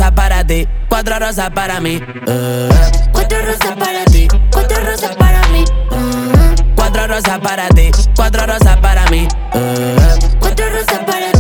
rosas para ti, 4 rosas para mí. 4 rosas para ti, 4 rosas para mí. 4 rosas para ti, 4 rosas para mí. 4 rosas para ti.